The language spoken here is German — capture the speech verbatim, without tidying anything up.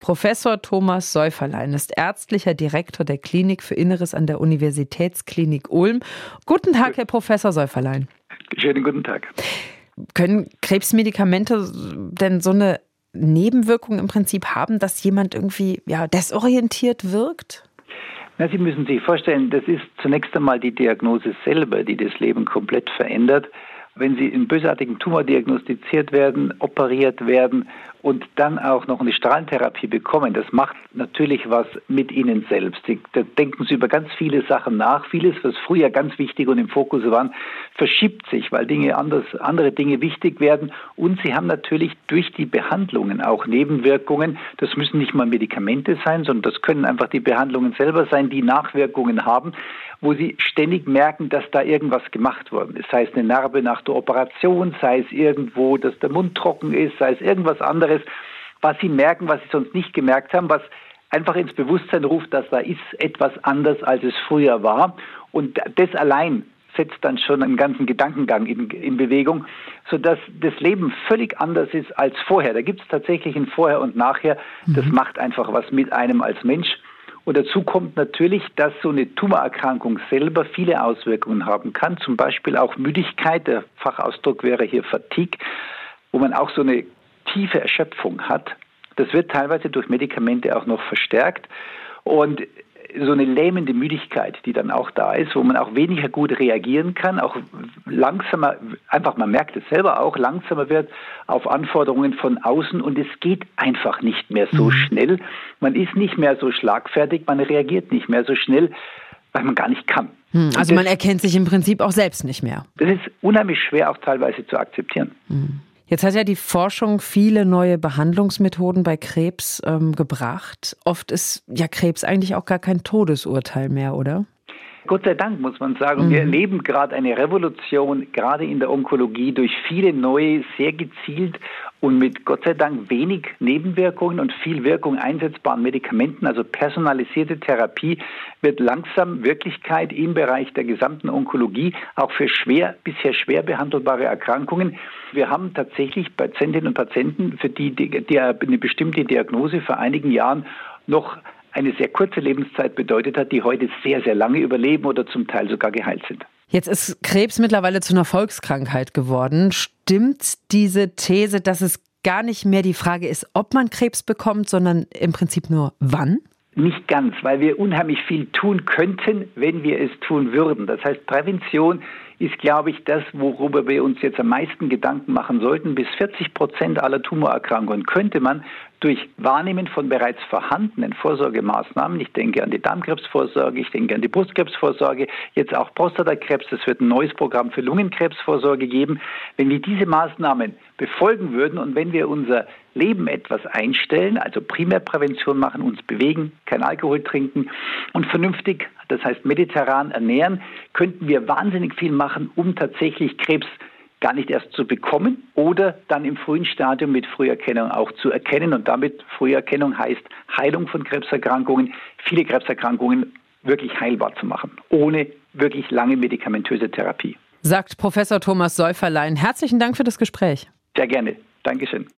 Professor Thomas Säuferlein ist ärztlicher Direktor der Klinik für Inneres an der Universitätsklinik Ulm. Guten Tag, Herr Professor Säuferlein. Schönen guten Tag. Können Krebsmedikamente denn so eine Nebenwirkung im Prinzip haben, dass jemand irgendwie ja, desorientiert wirkt? Na, Sie müssen sich vorstellen, das ist zunächst einmal die Diagnose selber, die das Leben komplett verändert. Wenn Sie in bösartigen Tumor diagnostiziert werden, operiert werden und dann auch noch eine Strahlentherapie bekommen, das macht natürlich was mit Ihnen selbst. Da denken Sie über ganz viele Sachen nach. Vieles, was früher ganz wichtig und im Fokus waren, verschiebt sich, weil Dinge anders, andere Dinge wichtig werden. Und Sie haben natürlich durch die Behandlungen auch Nebenwirkungen. Das müssen nicht mal Medikamente sein, sondern das können einfach die Behandlungen selber sein, die Nachwirkungen haben, wo Sie ständig merken, dass da irgendwas gemacht worden ist. Sei es eine Narbe nach der Operation, sei es irgendwo, dass der Mund trocken ist, sei es irgendwas anderes, was Sie merken, was Sie sonst nicht gemerkt haben, was einfach ins Bewusstsein ruft, dass da ist etwas anders, als es früher war. Und das allein setzt dann schon einen ganzen Gedankengang in, in Bewegung, sodass das Leben völlig anders ist als vorher. Da gibt es tatsächlich ein Vorher und Nachher. Das macht einfach was mit einem als Mensch. Und dazu kommt natürlich, dass so eine Tumorerkrankung selber viele Auswirkungen haben kann, zum Beispiel auch Müdigkeit, der Fachausdruck wäre hier Fatigue, wo man auch so eine tiefe Erschöpfung hat. Das wird teilweise durch Medikamente auch noch verstärkt und so eine lähmende Müdigkeit, die dann auch da ist, wo man auch weniger gut reagieren kann, auch langsamer, einfach man merkt es selber auch, langsamer wird auf Anforderungen von außen und es geht einfach nicht mehr so mhm. schnell. Man ist nicht mehr so schlagfertig, man reagiert nicht mehr so schnell, weil man gar nicht kann. Mhm. Also das, man erkennt sich im Prinzip auch selbst nicht mehr. Das ist unheimlich schwer auch teilweise zu akzeptieren. Mhm. Jetzt hat ja die Forschung viele neue Behandlungsmethoden bei Krebs ähm, gebracht. Oft ist ja Krebs eigentlich auch gar kein Todesurteil mehr, oder? Gott sei Dank, muss man sagen. Mhm. Wir erleben gerade eine Revolution, gerade in der Onkologie, durch viele neue, sehr gezielt und mit Gott sei Dank wenig Nebenwirkungen und viel Wirkung einsetzbaren Medikamenten, also personalisierte Therapie, wird langsam Wirklichkeit im Bereich der gesamten Onkologie, auch für schwer, bisher schwer behandelbare Erkrankungen. Wir haben tatsächlich Patientinnen und Patienten, für die, die, die eine bestimmte Diagnose vor einigen Jahren noch eine sehr kurze Lebenszeit bedeutet hat, die heute sehr, sehr lange überleben oder zum Teil sogar geheilt sind. Jetzt ist Krebs mittlerweile zu einer Volkskrankheit geworden. Stimmt diese These, dass es gar nicht mehr die Frage ist, ob man Krebs bekommt, sondern im Prinzip nur wann? Nicht ganz, weil wir unheimlich viel tun könnten, wenn wir es tun würden. Das heißt, Prävention ist, glaube ich, das, worüber wir uns jetzt am meisten Gedanken machen sollten. Bis vierzig Prozent aller Tumorerkrankungen könnte man durch Wahrnehmen von bereits vorhandenen Vorsorgemaßnahmen, ich denke an die Darmkrebsvorsorge, ich denke an die Brustkrebsvorsorge, jetzt auch Prostatakrebs, es wird ein neues Programm für Lungenkrebsvorsorge geben. Wenn wir diese Maßnahmen befolgen würden und wenn wir unser Leben etwas einstellen, also Primärprävention machen, uns bewegen, kein Alkohol trinken und vernünftig, das heißt mediterran ernähren, könnten wir wahnsinnig viel machen, um tatsächlich Krebs gar nicht erst zu bekommen oder dann im frühen Stadium mit Früherkennung auch zu erkennen. Und damit Früherkennung heißt Heilung von Krebserkrankungen, viele Krebserkrankungen wirklich heilbar zu machen, ohne wirklich lange medikamentöse Therapie. Sagt Professor Thomas Säuferlein. Herzlichen Dank für das Gespräch. Sehr gerne. Dankeschön.